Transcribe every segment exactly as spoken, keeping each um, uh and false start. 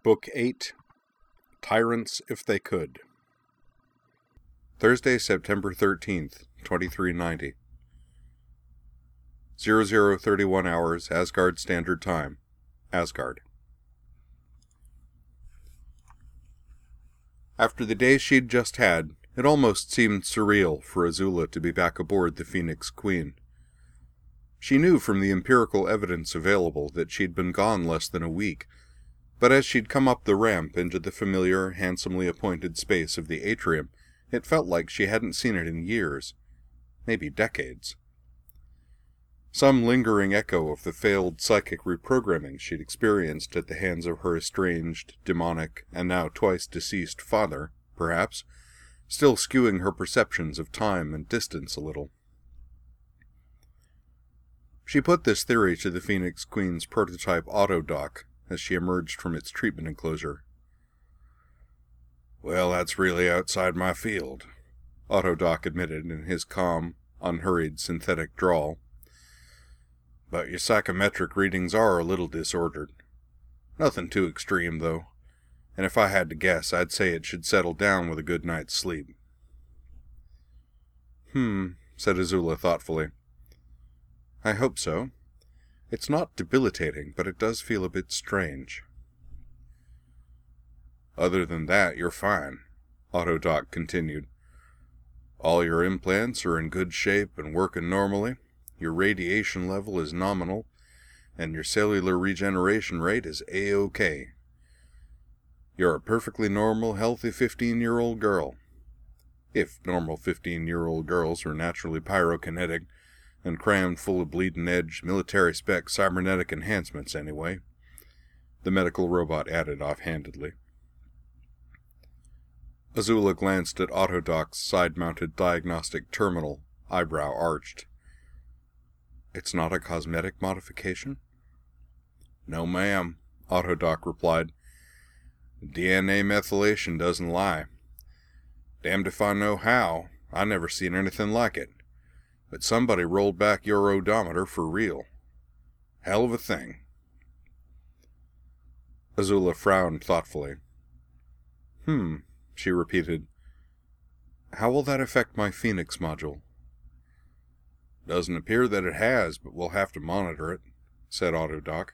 Book eight, Tyrants If They Could. Thursday, September thirteenth, twenty-three ninety. zero zero thirty-one hours, Asgard Standard Time. Asgard. After the day she'd just had, it almost seemed surreal for Azula to be back aboard the Phoenix Queen. She knew from the empirical evidence available that she'd been gone less than a week, but as she'd come up the ramp into the familiar, handsomely appointed space of the atrium, it felt like she hadn't seen it in years, maybe decades. Some lingering echo of the failed psychic reprogramming she'd experienced at the hands of her estranged, demonic, and now twice-deceased father, perhaps, still skewing her perceptions of time and distance a little. She put this theory to the Phoenix Queen's prototype autodoc as she emerged from its treatment enclosure. "Well, that's really outside my field," Autodoc admitted in his calm, unhurried synthetic drawl. "But your psychometric readings are a little disordered. Nothing too extreme, though, and if I had to guess, I'd say it should settle down with a good night's sleep." Hmm, said Azula thoughtfully. "I hope so. It's not debilitating, but it does feel a bit strange." "Other than that, you're fine," Autodoc continued. "All your implants are in good shape and working normally, your radiation level is nominal, and your cellular regeneration rate is A-OK. You're a perfectly normal, healthy fifteen-year-old girl. If normal fifteen-year-old girls are naturally pyrokinetic, and crammed full of bleeding-edge, military-spec cybernetic enhancements anyway," the medical robot added offhandedly. Azula glanced at Autodoc's side-mounted diagnostic terminal, eyebrow arched. "It's not a cosmetic modification?" "No, ma'am," Autodoc replied. "D N A methylation doesn't lie. Damned if I know how. I never seen anything like it. But somebody rolled back your odometer for real. Hell of a thing." Azula frowned thoughtfully. Hmm, she repeated. "How will that affect my Phoenix module?" "Doesn't appear that it has, but we'll have to monitor it," said Autodoc.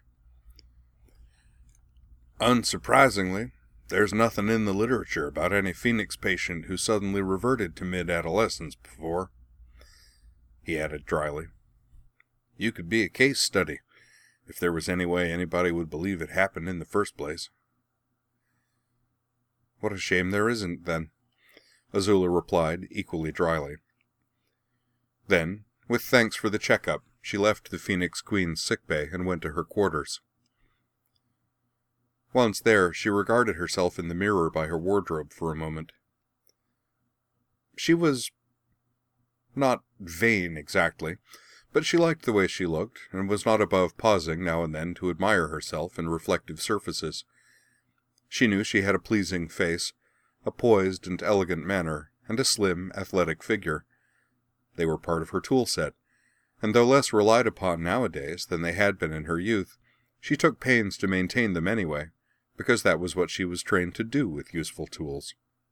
"Unsurprisingly, there's nothing in the literature about any Phoenix patient who suddenly reverted to mid-adolescence before," he added dryly. "You could be a case study, if there was any way anybody would believe it happened in the first place." "What a shame there isn't, then," Azula replied, equally dryly. Then, with thanks for the checkup, she left the Phoenix Queen's sickbay and went to her quarters. Once there, she regarded herself in the mirror by her wardrobe for a moment. She was not vain exactly, but she liked the way she looked, and was not above pausing now and then to admire herself in reflective surfaces. She knew she had a pleasing face, a poised and elegant manner, and a slim, athletic figure. They were part of her tool set, and though less relied upon nowadays than they had been in her youth, she took pains to maintain them anyway, because that was what she was trained to do with useful tools.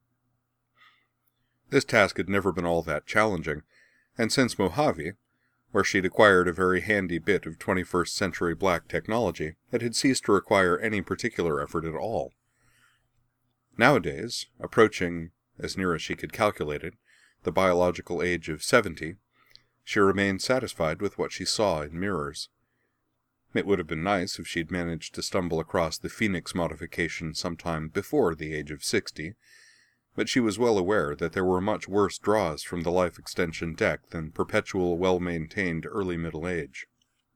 This task had never been all that challenging, and since Mojave, where she'd acquired a very handy bit of twenty-first century black technology, it had ceased to require any particular effort at all. Nowadays, approaching, as near as she could calculate it, the biological age of seventy, she remained satisfied with what she saw in mirrors. It would have been nice if she'd managed to stumble across the Phoenix modification sometime before the age of sixty, but she was well aware that there were much worse draws from the life extension deck than perpetual, well-maintained early middle age.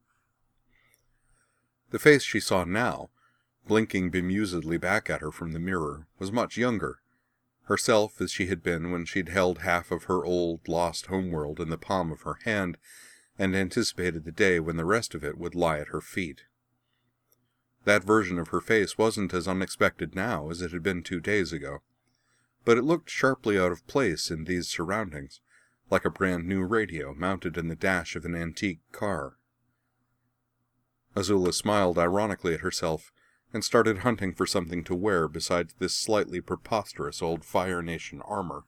The face she saw now, blinking bemusedly back at her from the mirror, was much younger, herself as she had been when she'd held half of her old, lost homeworld in the palm of her hand, and anticipated the day when the rest of it would lie at her feet. That version of her face wasn't as unexpected now as it had been two days ago, but it looked sharply out of place in these surroundings, like a brand-new radio mounted in the dash of an antique car. Azula smiled ironically at herself and started hunting for something to wear besides this slightly preposterous old Fire Nation armor.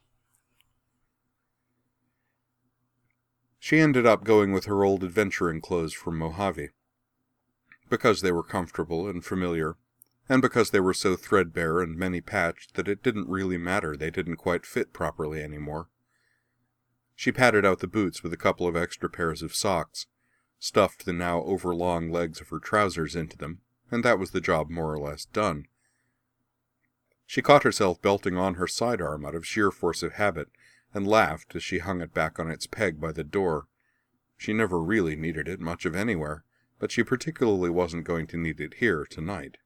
She ended up going with her old adventuring clothes from Mojave, because they were comfortable and familiar, and because they were so threadbare and many-patched that it didn't really matter they didn't quite fit properly anymore. She padded out the boots with a couple of extra pairs of socks, stuffed the now overlong legs of her trousers into them, and that was the job more or less done. She caught herself belting on her sidearm out of sheer force of habit, and laughed as she hung it back on its peg by the door. She never really needed it much of anywhere, but she particularly wasn't going to need it here tonight.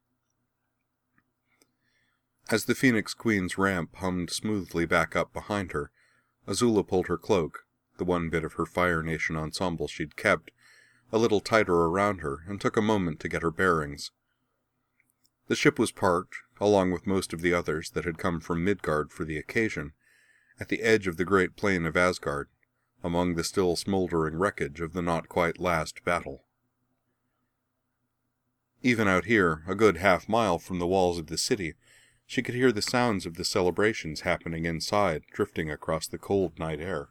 As the Phoenix Queen's ramp hummed smoothly back up behind her, Azula pulled her cloak, the one bit of her Fire Nation ensemble she'd kept, a little tighter around her, and took a moment to get her bearings. The ship was parked, along with most of the others that had come from Midgard for the occasion, at the edge of the great plain of Asgard, among the still smoldering wreckage of the not-quite-last battle. Even out here, a good half-mile from the walls of the city, she could hear the sounds of the celebrations happening inside, drifting across the cold night air.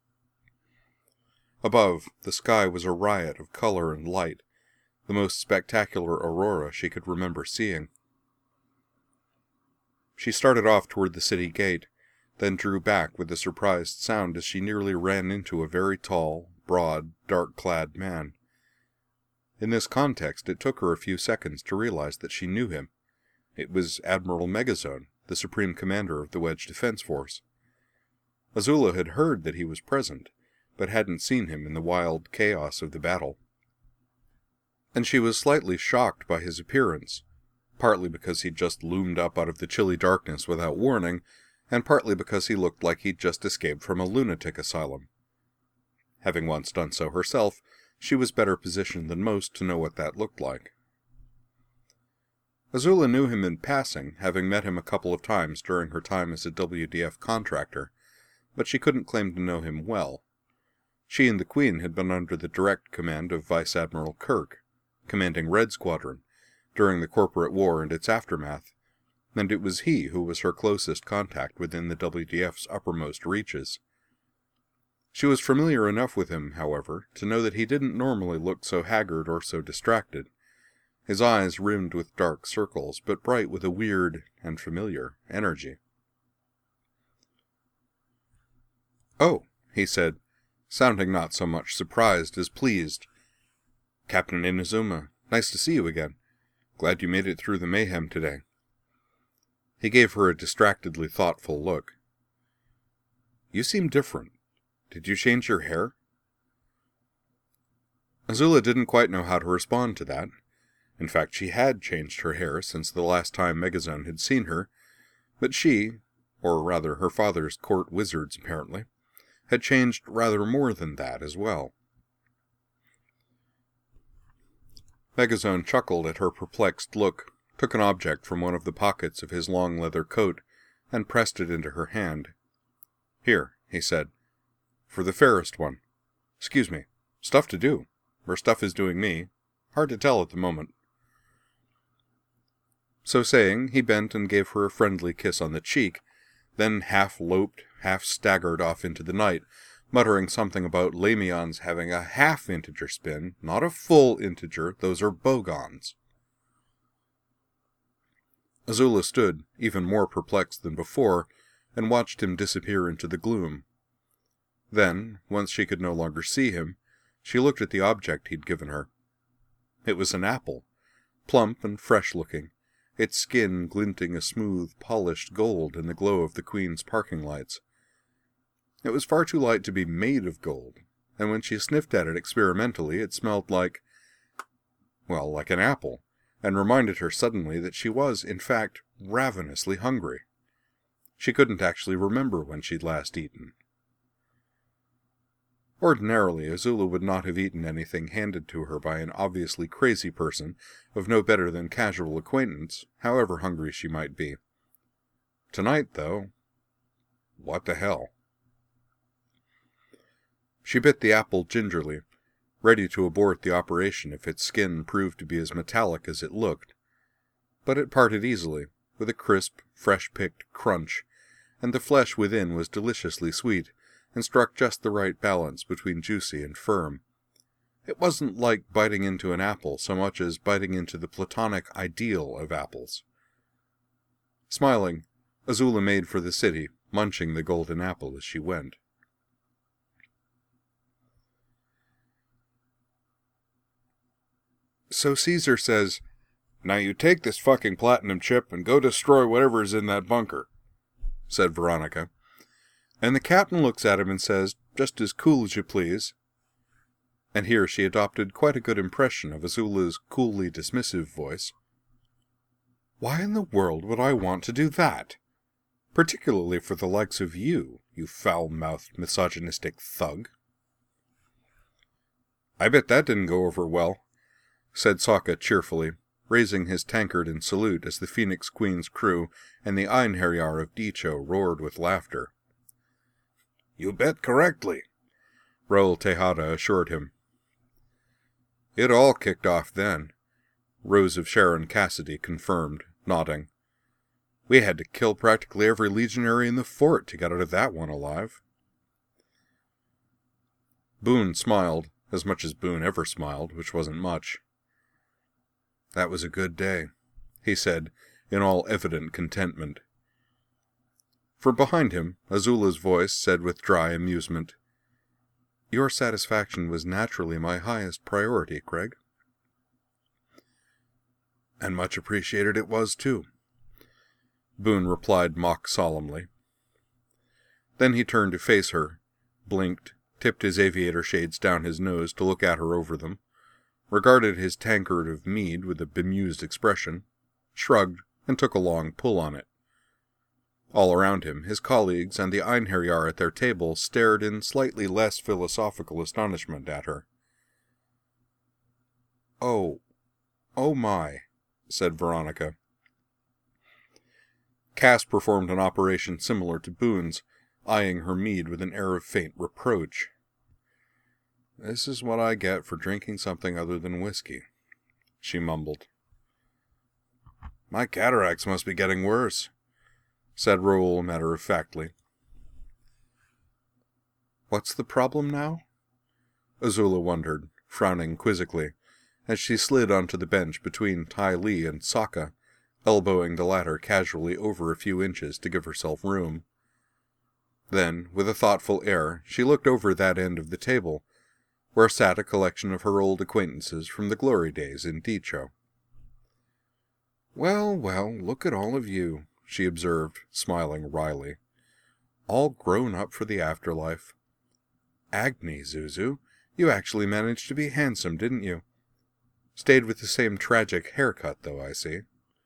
Above, the sky was a riot of color and light, the most spectacular aurora she could remember seeing. She started off toward the city gate, then drew back with a surprised sound as she nearly ran into a very tall, broad, dark-clad man. In this context, it took her a few seconds to realize that she knew him. It was Admiral Megazone, the Supreme Commander of the Wedge Defense Force. Azula had heard that he was present, but hadn't seen him in the wild chaos of the battle. And she was slightly shocked by his appearance, partly because he'd just loomed up out of the chilly darkness without warning, and partly because he looked like he'd just escaped from a lunatic asylum. Having once done so herself, she was better positioned than most to know what that looked like. Azula knew him in passing, having met him a couple of times during her time as a W D F contractor, but she couldn't claim to know him well. She and the Queen had been under the direct command of Vice Admiral Kirk, commanding Red Squadron, during the corporate war and its aftermath, and it was he who was her closest contact within the W D F's uppermost reaches. She was familiar enough with him, however, to know that he didn't normally look so haggard or so distracted, his eyes rimmed with dark circles, but bright with a weird and familiar energy. "Oh," he said, sounding not so much surprised as pleased. "Captain Inazuma, nice to see you again. Glad you made it through the mayhem today." He gave her a distractedly thoughtful look. "You seem different. Did you change your hair?" Azula didn't quite know how to respond to that. In fact, she had changed her hair since the last time Megazone had seen her, but she, or rather her father's court wizards apparently, had changed rather more than that as well. Megazone chuckled at her perplexed look, took an object from one of the pockets of his long leather coat, and pressed it into her hand. "Here," he said, "for the fairest one. Excuse me, stuff to do, or stuff is doing me. Hard to tell at the moment." So saying, he bent and gave her a friendly kiss on the cheek, then half-loped, half-staggered off into the night, muttering something about Lamion's having a half-integer spin, not a full integer, those are bogons. Azula stood, even more perplexed than before, and watched him disappear into the gloom. Then, once she could no longer see him, she looked at the object he'd given her. It was an apple, plump and fresh-looking, its skin glinting a smooth, polished gold in the glow of the Queen's parking lights. It was far too light to be made of gold, and when she sniffed at it experimentally, it smelled like, well, like an apple, and reminded her suddenly that she was, in fact, ravenously hungry. She couldn't actually remember when she'd last eaten. Ordinarily, Azula would not have eaten anything handed to her by an obviously crazy person of no better than casual acquaintance, however hungry she might be. Tonight, though, what the hell? She bit the apple gingerly, ready to abort the operation if its skin proved to be as metallic as it looked, but it parted easily, with a crisp, fresh-picked crunch, and the flesh within was deliciously sweet, and struck just the right balance between juicy and firm. It wasn't like biting into an apple so much as biting into the platonic ideal of apples. Smiling, Azula made for the city, munching the golden apple as she went. So Caesar says, "Now you take this fucking platinum chip and go destroy whatever is in that bunker," said Veronica. And the captain looks at him and says, "Just as cool as you please." And here she adopted quite a good impression of Azula's coolly dismissive voice. "Why in the world would I want to do that? Particularly for the likes of you, you foul-mouthed, misogynistic thug." "I bet that didn't go over well," said Sokka cheerfully, raising his tankard in salute as the Phoenix Queen's crew and the Einherjar of Dicho roared with laughter. "You bet correctly," Raoul Tejada assured him. "It all kicked off then," Rose of Sharon Cassidy confirmed, nodding. "We had to kill practically every legionary in the fort to get out of that one alive." Boone smiled, as much as Boone ever smiled, which wasn't much. "That was a good day," he said, in all evident contentment. From behind him, Azula's voice said with dry amusement, "Your satisfaction was naturally my highest priority, Craig." "And much appreciated it was, too," Boone replied mock solemnly. Then he turned to face her, blinked, tipped his aviator shades down his nose to look at her over them, regarded his tankard of mead with a bemused expression, shrugged, and took a long pull on it. All around him, his colleagues and the Einherjar at their table stared in slightly less philosophical astonishment at her. "Oh, oh my," said Veronica. Cass performed an operation similar to Boone's, eyeing her mead with an air of faint reproach. "This is what I get for drinking something other than whiskey," she mumbled. "My cataracts must be getting worse," said Raoul matter-of-factly. "What's the problem now?" Azula wondered, frowning quizzically, as she slid onto the bench between Ty Lee and Sokka, elbowing the latter casually over a few inches to give herself room. Then, with a thoughtful air, she looked over that end of the table, where sat a collection of her old acquaintances from the glory days in Dicho. "Well, well, look at all of you," she observed, smiling wryly. "All grown up for the afterlife. Agni, Zuzu, you actually managed to be handsome, didn't you? Stayed with the same tragic haircut, though, I see."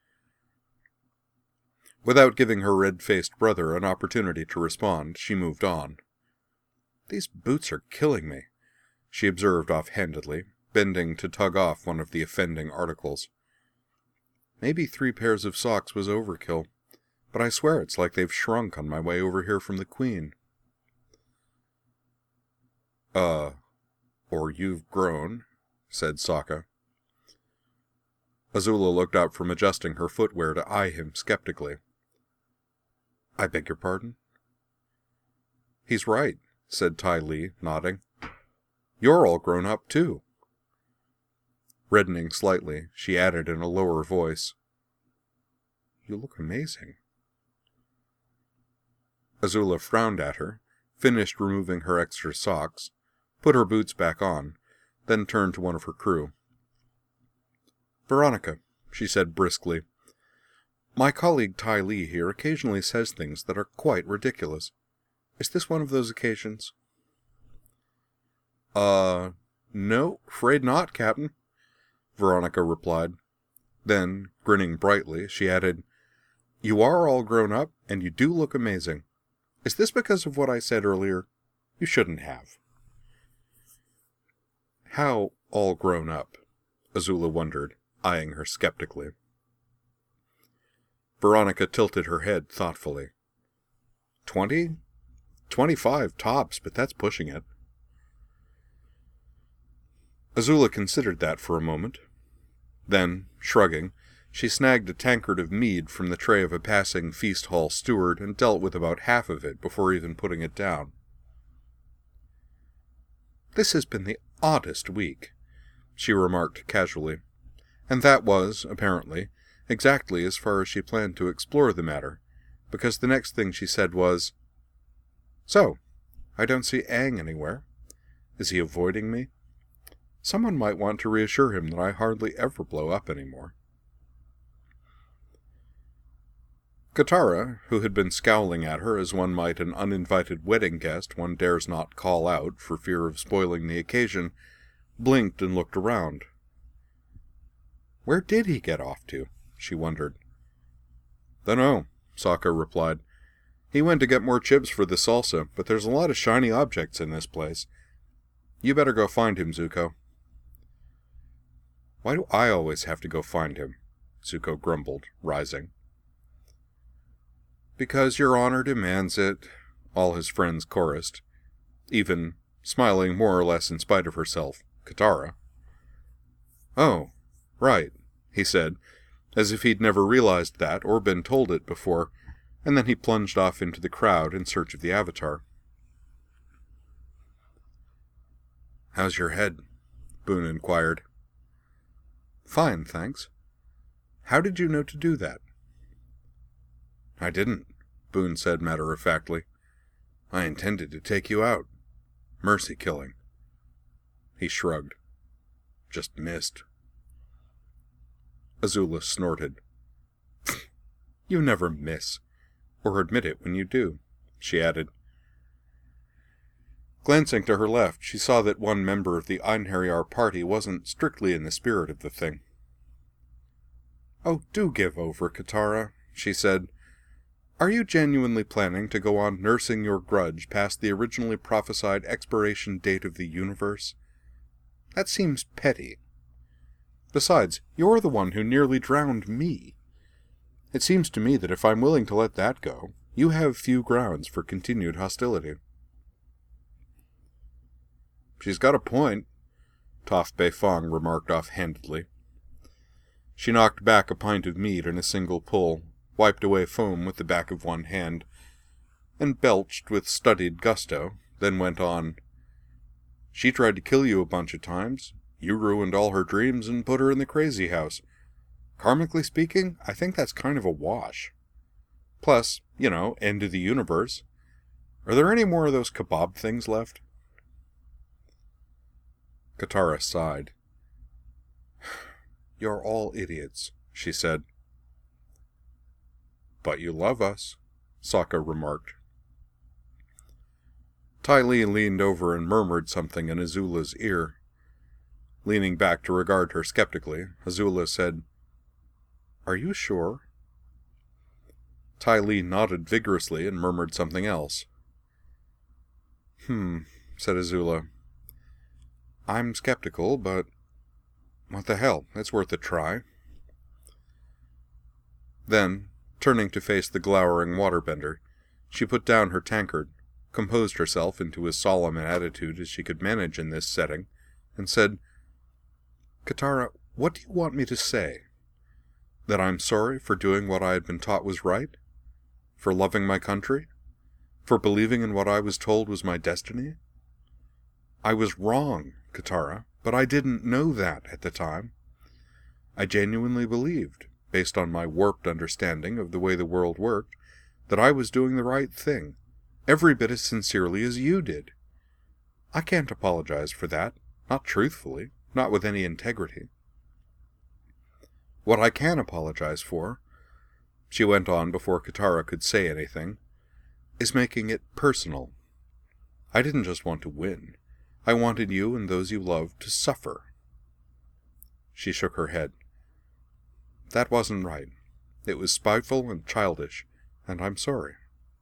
Without giving her red-faced brother an opportunity to respond, she moved on. "These boots are killing me," she observed offhandedly, bending to tug off one of the offending articles. "Maybe three pairs of socks was overkill, but I swear it's like they've shrunk on my way over here from the Queen." Uh, or you've grown," said Sokka. Azula looked up from adjusting her footwear to eye him skeptically. "I beg your pardon?" "He's right," said Ty Lee, nodding. "You're all grown up, too." Reddening slightly, she added in a lower voice, "You look amazing." Azula frowned at her, finished removing her extra socks, put her boots back on, then turned to one of her crew. "Veronica," she said briskly, "my colleague Ty Lee here occasionally says things that are quite ridiculous. Is this one of those occasions?" Uh, no, afraid not, Captain," Veronica replied. Then, grinning brightly, she added, "You are all grown up, and you do look amazing. Is this because of what I said earlier? You shouldn't have." "How all grown up?" Azula wondered, eyeing her skeptically. Veronica tilted her head thoughtfully. Twenty? Twenty-five tops, but that's pushing it." Azula considered that for a moment. Then, shrugging, She snagged a tankard of mead from the tray of a passing feast hall steward and dealt with about half of it before even putting it down. "This has been the oddest week," she remarked casually, and that was, apparently, exactly as far as she planned to explore the matter, because the next thing she said was, "So, I don't see Aang anywhere. Is he avoiding me? Someone might want to reassure him that I hardly ever blow up anymore." Katara, who had been scowling at her as one might an uninvited wedding guest one dares not call out for fear of spoiling the occasion, blinked and looked around. Where did he get off to? She wondered. "Dunno," Sokka replied. "He went to get more chips for the salsa, but there's a lot of shiny objects in this place. You better go find him, Zuko." "Why do I always have to go find him?" Zuko grumbled, rising. "Because your honor demands it," all his friends chorused, even, smiling more or less in spite of herself, Katara. "Oh, right," he said, as if he'd never realized that or been told it before, and then he plunged off into the crowd in search of the Avatar. "How's your head?" Boone inquired. "Fine, thanks. How did you know to do that?" "I didn't," Boone said matter-of-factly. "I intended to take you out. Mercy killing." He shrugged. "Just missed." Azula snorted. "You never miss. Or admit it when you do," she added. Glancing to her left, she saw that one member of the Einherjar party wasn't strictly in the spirit of the thing. "Oh, do give over, Katara," she said. "Are you genuinely planning to go on nursing your grudge past the originally prophesied expiration date of the universe? That seems petty. Besides, you're the one who nearly drowned me. It seems to me that if I'm willing to let that go, you have few grounds for continued hostility." "She's got a point," Toph Beifong remarked offhandedly. She knocked back a pint of mead in a single pull, wiped away foam with the back of one hand, and belched with studied gusto, then went on. "She tried to kill you a bunch of times. You ruined all her dreams and put her in the crazy house. Karmically speaking, I think that's kind of a wash. Plus, you know, end of the universe. Are there any more of those kebab things left?" Katara sighed. "You're all idiots," she said. "But you love us," Sokka remarked. Ty Lee leaned over and murmured something in Azula's ear. Leaning back to regard her skeptically, Azula said, "Are you sure?" Ty Lee nodded vigorously and murmured something else. "Hmm," said Azula. "I'm skeptical, but what the hell, it's worth a try." Then, turning to face the glowering waterbender, she put down her tankard, composed herself into as solemn an attitude as she could manage in this setting, and said, "Katara, what do you want me to say? That I'm sorry for doing what I had been taught was right? For loving my country? For believing in what I was told was my destiny? I was wrong, Katara, but I didn't know that at the time. I genuinely believed, based on my warped understanding of the way the world worked, that I was doing the right thing, every bit as sincerely as you did. I can't apologize for that, not truthfully, not with any integrity. What I can apologize for," she went on before Katara could say anything, "is making it personal. I didn't just want to win. I wanted you and those you loved to suffer." She shook her head. "That wasn't right. It was spiteful and childish, and I'm sorry."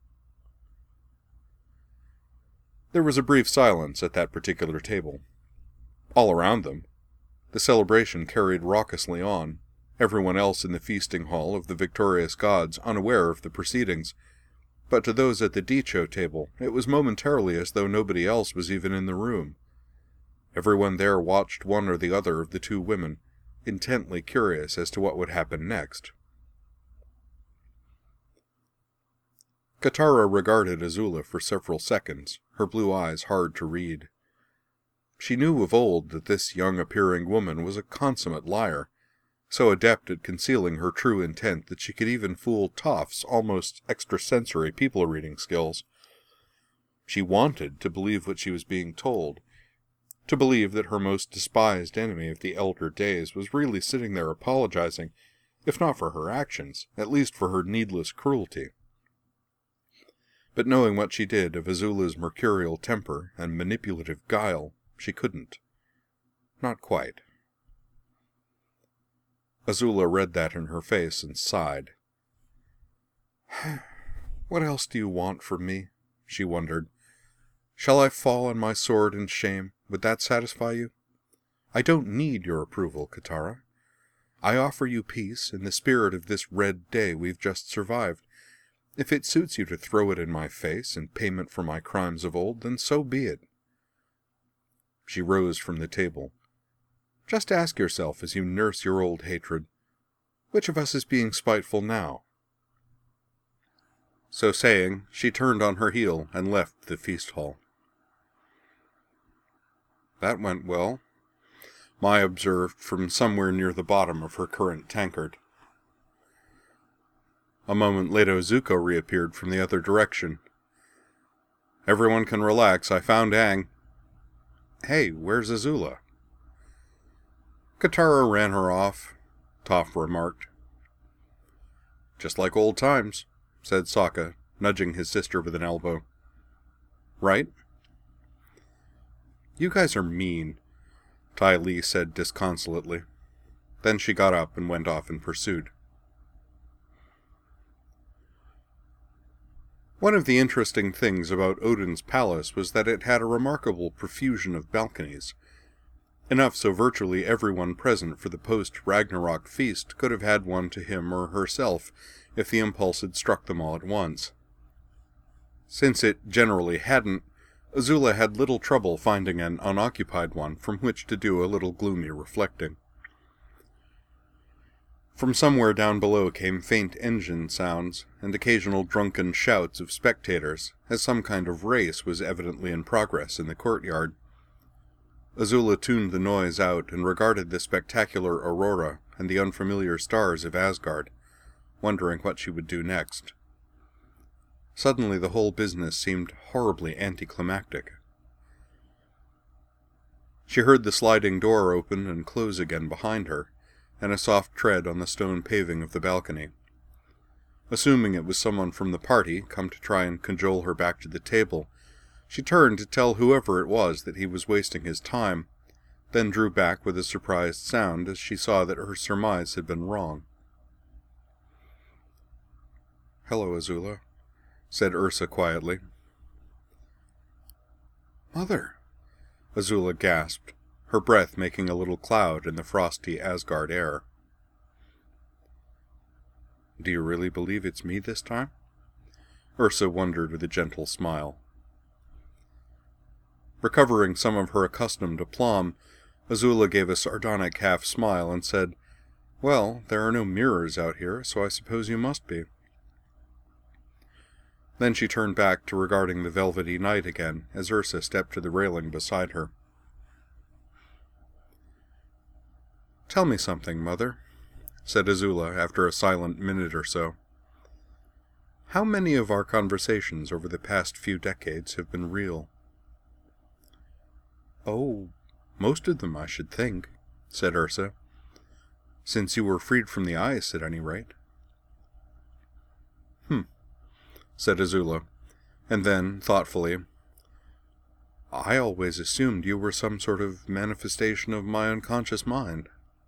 There was a brief silence at that particular table. All around them, the celebration carried raucously on, everyone else in the feasting hall of the victorious gods unaware of the proceedings, but to those at the Dicho table it was momentarily as though nobody else was even in the room. Everyone there watched one or the other of the two women, intently curious as to what would happen next. Katara regarded Azula for several seconds, her blue eyes hard to read. She knew of old that this young-appearing woman was a consummate liar, so adept at concealing her true intent that she could even fool Toph's almost extrasensory people-reading skills. She wanted to believe what she was being told, to believe that her most despised enemy of the elder days was really sitting there apologizing, if not for her actions, at least for her needless cruelty. But knowing what she did of Azula's mercurial temper and manipulative guile, she couldn't. Not quite. Azula read that in her face and sighed. "What else do you want from me?" she wondered. "Shall I fall on my sword in shame? Would that satisfy you? I don't need your approval, Katara. I offer you peace in the spirit of this red day we've just survived. If it suits you to throw it in my face in payment for my crimes of old, then so be it." She rose from the table. "Just ask yourself as you nurse your old hatred, which of us is being spiteful now?" So saying, she turned on her heel and left the feast hall. "That went well," Mai observed from somewhere near the bottom of her current tankard. A moment later, Zuko reappeared from the other direction. "Everyone can relax, I found Aang." "Hey, where's Azula?" "Katara ran her off," Toph remarked. "Just like old times," said Sokka, nudging his sister with an elbow. "Right?" "You guys are mean," Ty Lee said disconsolately. Then she got up and went off in pursuit. One of the interesting things about Odin's palace was that it had a remarkable profusion of balconies, enough so virtually everyone present for the post-Ragnarok feast could have had one to him or herself if the impulse had struck them all at once. Since it generally hadn't, Azula had little trouble finding an unoccupied one from which to do a little gloomy reflecting. From somewhere down below came faint engine sounds, and occasional drunken shouts of spectators, as some kind of race was evidently in progress in the courtyard. Azula tuned the noise out and regarded the spectacular aurora and the unfamiliar stars of Asgard, wondering what she would do next. Suddenly the whole business seemed horribly anticlimactic. She heard the sliding door open and close again behind her, and a soft tread on the stone paving of the balcony. Assuming it was someone from the party come to try and cajole her back to the table, she turned to tell whoever it was that he was wasting his time, then drew back with a surprised sound as she saw that her surmise had been wrong. "Hello, Azula," said Ursa quietly. "Mother," Azula gasped, her breath making a little cloud in the frosty Asgard air. "Do you really believe it's me this time?" Ursa wondered with a gentle smile. Recovering some of her accustomed aplomb, Azula gave a sardonic half-smile and said, "Well, there are no mirrors out here, so I suppose you must be." Then she turned back to regarding the velvety night again as Ursa stepped to the railing beside her. "Tell me something, Mother," said Azula after a silent minute or so. "How many of our conversations over the past few decades have been real?" "Oh, most of them, I should think," said Ursa. "Since you were freed from the ice, at any rate." "Hmm," said Azula, and then, thoughtfully, "I always assumed you were some sort of manifestation of my unconscious mind."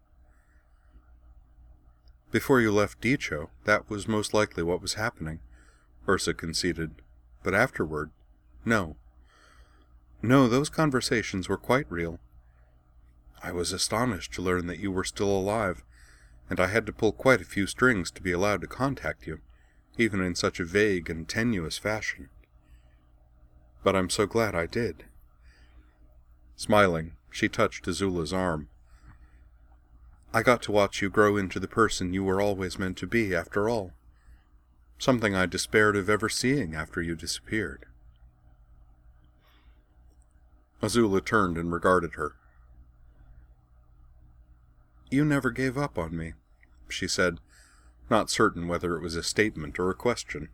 "Before you left Dicho, that was most likely what was happening," Ursa conceded. "But afterward, no. No, those conversations were quite real. I was astonished to learn that you were still alive, and I had to pull quite a few strings to be allowed to contact you, even in such a vague and tenuous fashion. But I'm so glad I did." Smiling, she touched Azula's arm. I got to watch you grow into the person you were always meant to be, after all. Something I despaired of ever seeing after you disappeared." Azula turned and regarded her. "You never gave up on me," she said, not certain whether it was a statement or a question.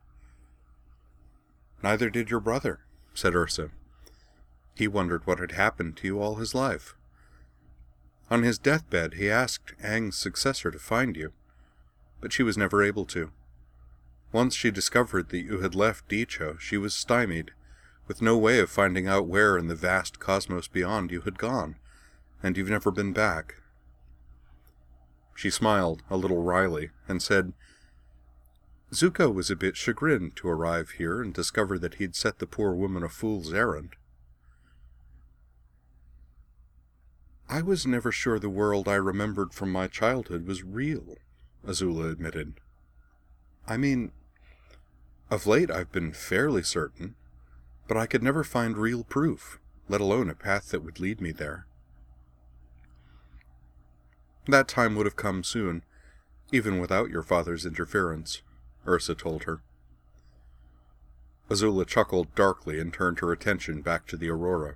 "Neither did your brother," said Ursa. "He wondered what had happened to you all his life. On his deathbed, he asked Aang's successor to find you, but she was never able to. Once she discovered that you had left Dicho, she was stymied, with no way of finding out where in the vast cosmos beyond you had gone, and you've never been back." She smiled a little wryly and said, "Zuko was a bit chagrined to arrive here and discover that he'd set the poor woman a fool's errand." "I was never sure the world I remembered from my childhood was real," Azula admitted. "I mean, of late I've been fairly certain, but I could never find real proof, let alone a path that would lead me there." "That time would have come soon, even without your father's interference," Ursa told her. Azula chuckled darkly and turned her attention back to the Aurora.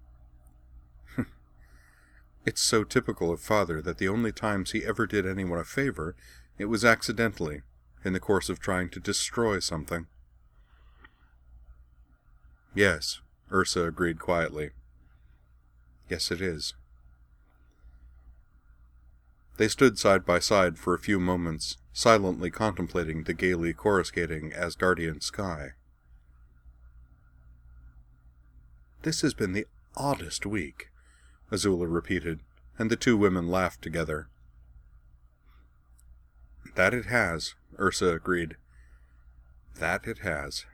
"It's so typical of Father that the only times he ever did anyone a favor, it was accidentally, in the course of trying to destroy something." "Yes," Ursa agreed quietly. "Yes, it is." They stood side by side for a few moments, silently contemplating the gaily coruscating Asgardian sky. "This has been the oddest week," Azula repeated, and the two women laughed together. "That it has," Ursa agreed. "That it has."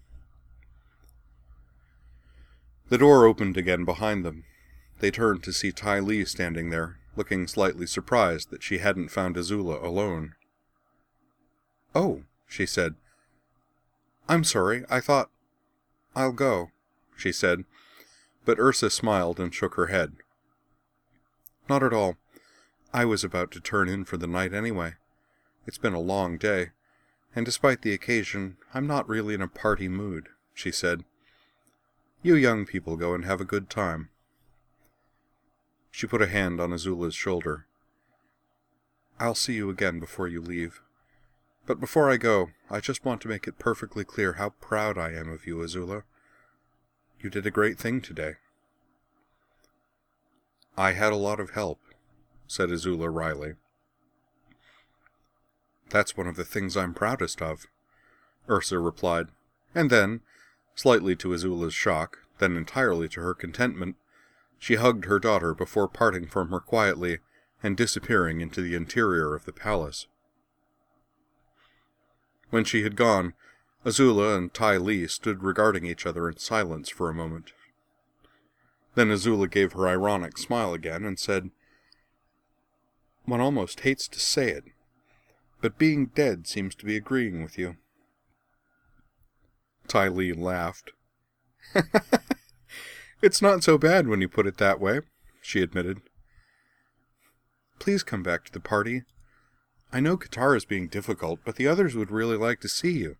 The door opened again behind them. They turned to see Ty Lee standing there, looking slightly surprised that she hadn't found Azula alone. "Oh," she said. "I'm sorry, I thought—" "I'll go," she said, but Ursa smiled and shook her head. "Not at all. I was about to turn in for the night anyway. It's been a long day, and despite the occasion, I'm not really in a party mood," she said. "You young people go and have a good time." She put a hand on Azula's shoulder. "I'll see you again before you leave. But before I go, I just want to make it perfectly clear how proud I am of you, Azula. You did a great thing today." "I had a lot of help," said Azula wryly. "That's one of the things I'm proudest of," Ursa replied, and then, slightly to Azula's shock, then entirely to her contentment, she hugged her daughter before parting from her quietly and disappearing into the interior of the palace. When she had gone, Azula and Ty Lee stood regarding each other in silence for a moment. Then Azula gave her ironic smile again and said, "One almost hates to say it, but being dead seems to be agreeing with you." Ty Lee laughed. "It's not so bad when you put it that way," she admitted. "Please come back to the party. I know Katara is being difficult, but the others would really like to see you."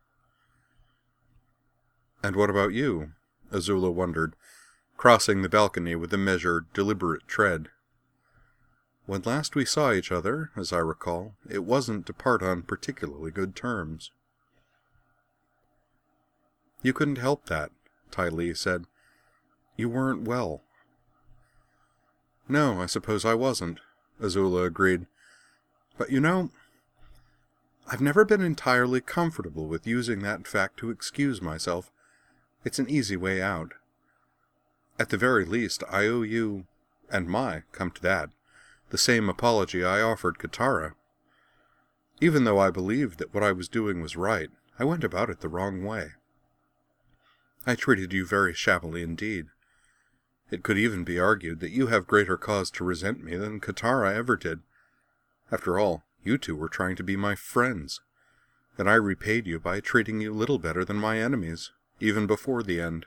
"And what about you?" Azula wondered, crossing the balcony with a measured, deliberate tread. "When last we saw each other, as I recall, it wasn't to part on particularly good terms." "You couldn't help that," Ty Lee said. "You weren't well." "No, I suppose I wasn't," Azula agreed. "But you know, I've never been entirely comfortable with using that fact to excuse myself. It's an easy way out. At the very least, I owe you, and my, come to that, the same apology I offered Katara. Even though I believed that what I was doing was right, I went about it the wrong way. I treated you very shabbily indeed. It could even be argued that you have greater cause to resent me than Katara ever did. After all, you two were trying to be my friends, and I repaid you by treating you little better than my enemies, even before the end."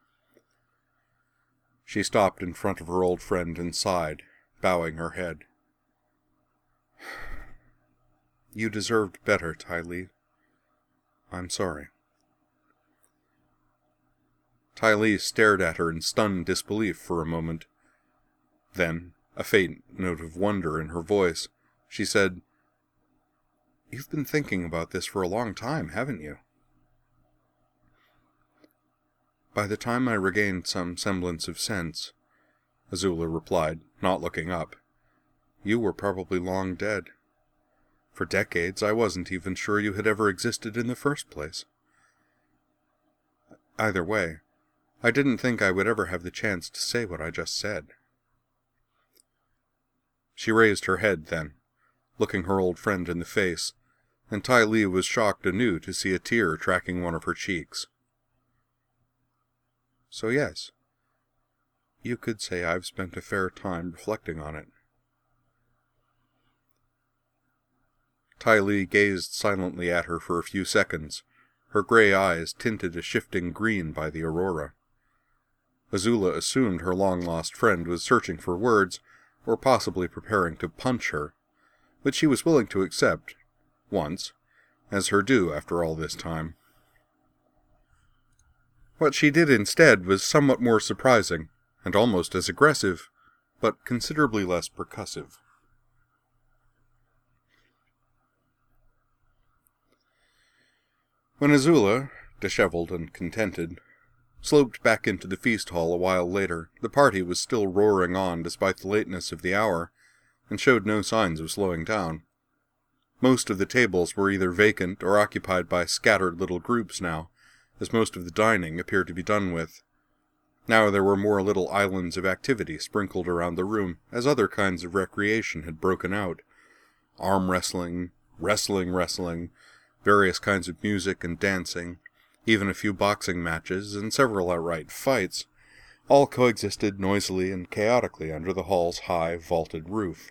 She stopped in front of her old friend and sighed, bowing her head. You deserved better, Ty Lee. I'm sorry. Ty Lee stared at her in stunned disbelief for a moment. Then, a faint note of wonder in her voice, she said, You've been thinking about this for a long time, haven't you? By the time I regained some semblance of sense, Azula replied, not looking up, you were probably long dead. For decades, I wasn't even sure you had ever existed in the first place. Either way, I didn't think I would ever have the chance to say what I just said. She raised her head then, looking her old friend in the face, and Ty Lee was shocked anew to see a tear tracking one of her cheeks. So yes, you could say I've spent a fair time reflecting on it. Ty Lee gazed silently at her for a few seconds, her gray eyes tinted a shifting green by the aurora. Azula assumed her long-lost friend was searching for words, or possibly preparing to punch her, but she was willing to accept, once, as her due after all this time. What she did instead was somewhat more surprising, and almost as aggressive, but considerably less percussive. When Azula, disheveled and contented, sloped back into the feast hall a while later, the party was still roaring on despite the lateness of the hour, and showed no signs of slowing down. Most of the tables were either vacant or occupied by scattered little groups now, as most of the dining appeared to be done with. Now there were more little islands of activity sprinkled around the room, as other kinds of recreation had broken out. Arm wrestling, wrestling wrestling, various kinds of music and dancing, even a few boxing matches, and several outright fights, all coexisted noisily and chaotically under the hall's high, vaulted roof.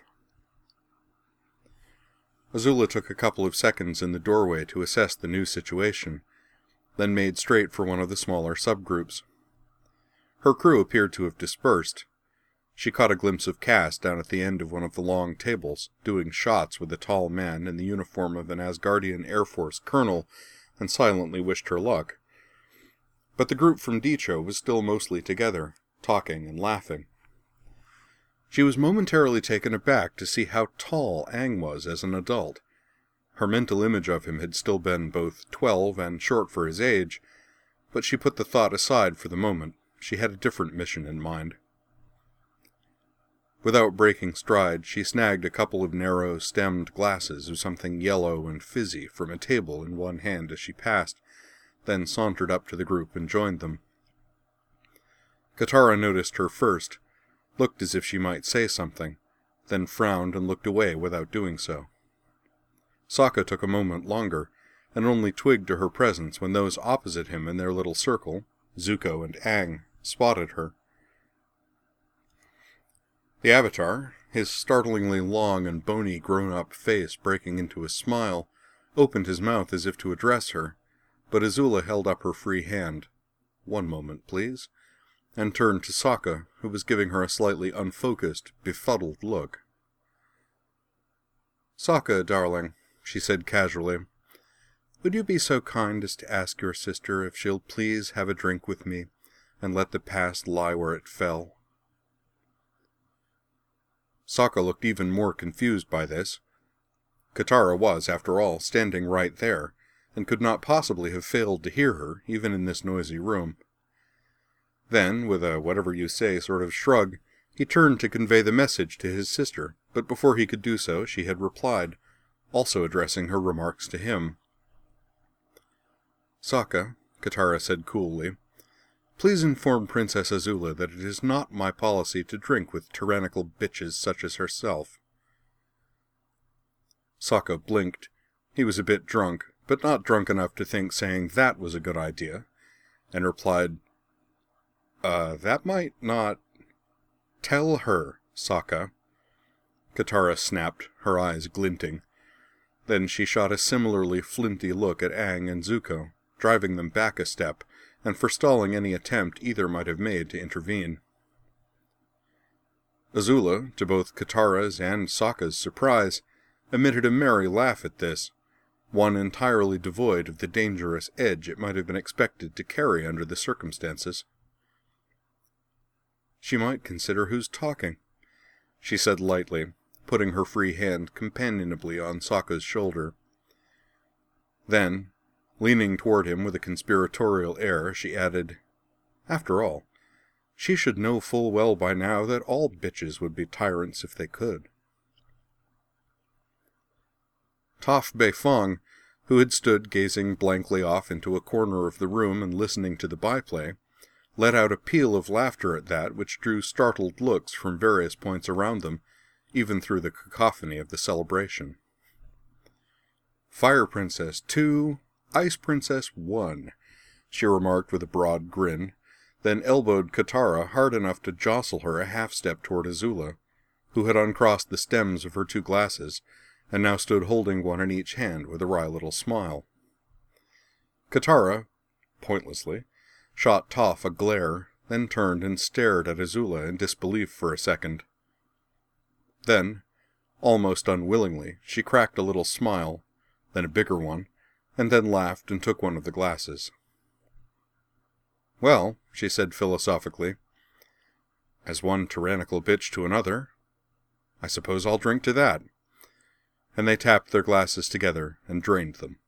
Azula took a couple of seconds in the doorway to assess the new situation, then made straight for one of the smaller subgroups. Her crew appeared to have dispersed. She caught a glimpse of Cass down at the end of one of the long tables, doing shots with a tall man in the uniform of an Asgardian Air Force colonel, and silently wished her luck. But the group from Dicho was still mostly together, talking and laughing. She was momentarily taken aback to see how tall Aang was as an adult. Her mental image of him had still been both twelve and short for his age, but she put the thought aside for the moment. She had a different mission in mind. Without breaking stride, she snagged a couple of narrow-stemmed glasses of something yellow and fizzy from a table in one hand as she passed, then sauntered up to the group and joined them. Katara noticed her first, looked as if she might say something, then frowned and looked away without doing so. Sokka took a moment longer, and only twigged to her presence when those opposite him in their little circle, Zuko and Aang, spotted her. The Avatar, his startlingly long and bony grown-up face breaking into a smile, opened his mouth as if to address her, but Azula held up her free hand. "One moment, please," and turned to Sokka, who was giving her a slightly unfocused, befuddled look. "Sokka, darling," she said casually, "would you be so kind as to ask your sister if she'll please have a drink with me, and let the past lie where it fell?" Sokka looked even more confused by this. Katara was, after all, standing right there, and could not possibly have failed to hear her, even in this noisy room. Then, with a whatever-you-say sort of shrug, he turned to convey the message to his sister, but before he could do so, she had replied, also addressing her remarks to him. "Sokka," Katara said coolly, "please inform Princess Azula that it is not my policy to drink with tyrannical bitches such as herself." Sokka blinked. He was a bit drunk, but not drunk enough to think saying that was a good idea, and replied, Uh, that might not... "Tell her, Sokka," Katara snapped, her eyes glinting. Then she shot a similarly flinty look at Aang and Zuko, driving them back a step, and forestalling any attempt either might have made to intervene. Azula, to both Katara's and Sokka's surprise, emitted a merry laugh at this, one entirely devoid of the dangerous edge it might have been expected to carry under the circumstances. "She might consider who's talking," she said lightly, putting her free hand companionably on Sokka's shoulder. Then, leaning toward him with a conspiratorial air, she added, "After all, she should know full well by now that all bitches would be tyrants if they could." Toph Beifong, who had stood gazing blankly off into a corner of the room and listening to the byplay, let out a peal of laughter at that which drew startled looks from various points around them, even through the cacophony of the celebration. "Fire Princess two, Ice Princess one, she remarked with a broad grin, then elbowed Katara hard enough to jostle her a half-step toward Azula, who had uncrossed the stems of her two glasses, and now stood holding one in each hand with a wry little smile. Katara, pointlessly, shot Toph a glare, then turned and stared at Azula in disbelief for a second. Then, almost unwillingly, she cracked a little smile, then a bigger one, and then laughed and took one of the glasses. "Well," she said philosophically, "as one tyrannical bitch to another, I suppose I'll drink to that." And they tapped their glasses together and drained them.